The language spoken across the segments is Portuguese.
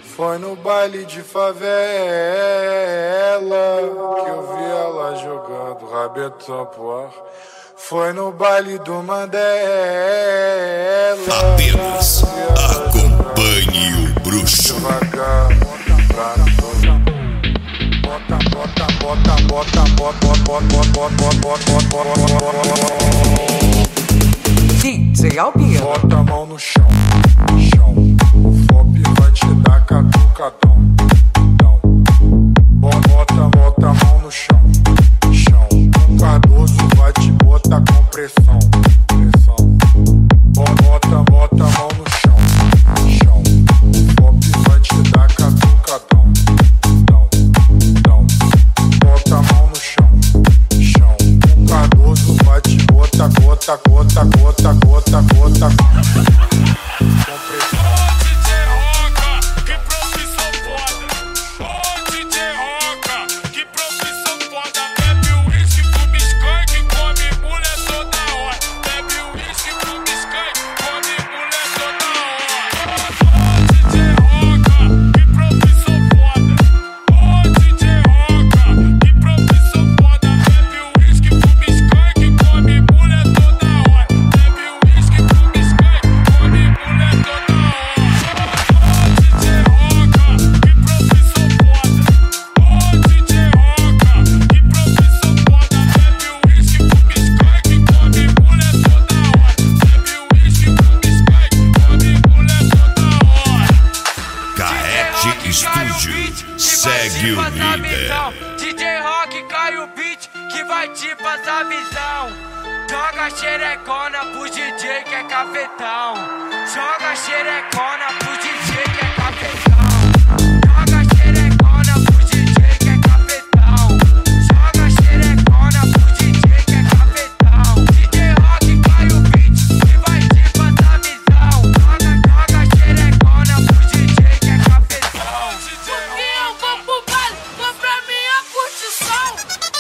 Foi no baile de favela que eu vi ela jogando rabetão pro ar. Foi no baile do Mandela. Apenas acompanhe o bruxo. Devagar, bota, bota, bota, bota, bota, bota, bota, bota. DJ Albino. Bota a mão no chão, chão. O FOP vai te dar catucadão. Bota a mão no chão, chão. O Cardoso vai te botar com pressão, pressão. Bota a mão no chão, chão. O FOP vai te dar catucadão. Bota a mão no chão, chão. O Cardoso vai te botar gota, gota, gota, gota, gota. Com pressão. Estúdio, segue o líder. DJ Rock cai o beat que vai te passar visão. Joga xerecona pro DJ que é cafetão. Joga xerecona pro DJ que é cafetão. Joga xerecona pro DJ que é cafetão. Joga xerecona pro DJ que é cafetão. DJ Rock cai o beat que vai te passar visão. Joga xerecona pro DJ que é cafetão. Eu vou pro baile, vou pra minha curtição.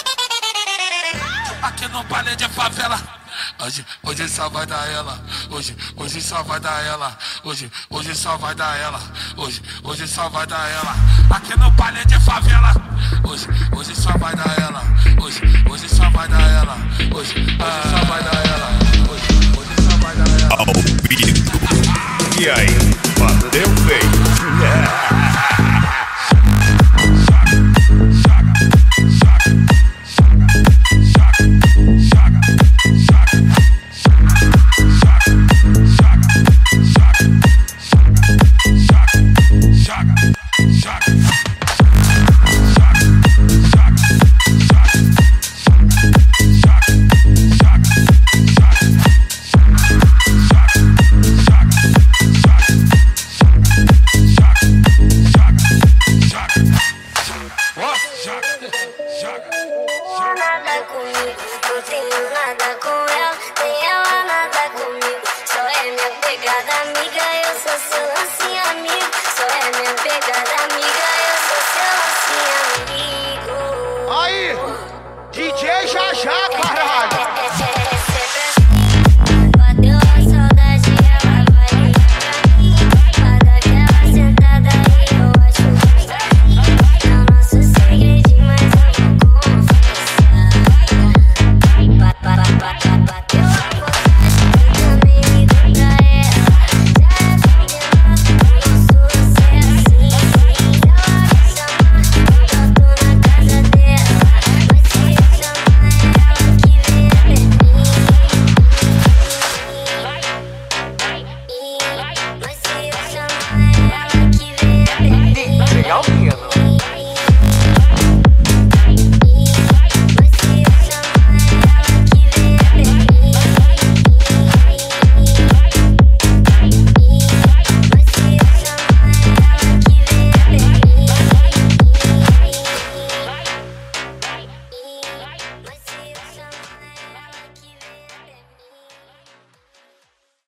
Aqui no baile de favela, hoje só vai dar ela. Hoje só vai dar ela. Hoje só vai dar ela. Hoje só vai dar ela. Aqui no baile de favela, hoje só vai dar ela. Hoje só vai dar ela. Hoje só vai dar ela. Hoje só vai dar ela. Albino. E aí, bateu feio. Nada comigo, não tenho nada com ela, nem ela nada comigo. Só é minha pegada amiga, eu sou seu lance amigo. Só é minha pegada amiga, eu sou seu lance amigo. Aí, DJ já, caralho.